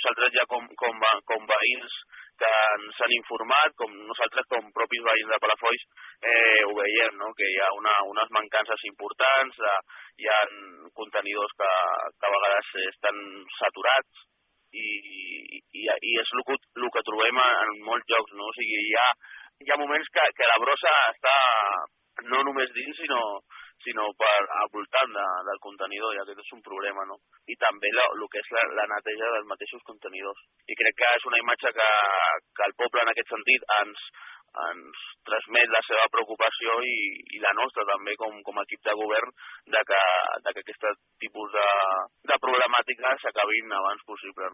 nosaltres ja com veïns que ens han informat, com nosaltres com propis veïns de Palafolls, ho veiem, no? Que hi ha unes mancances importants, hi ha contenidors que a vegades estan saturats i és el que trobem en molts llocs, no? O sigui, hi ha moments que la brossa està no només dins, sinó al voltant del contenidor, i aquest és un problema, no? I també el que és la neteja dels mateixos contenidors. I crec que és una imatge que el poble en aquest sentit ens transmet la seva preocupació i la nostra també com a equip de govern de que aquest tipus de problemàtiques s'acabin abans possible.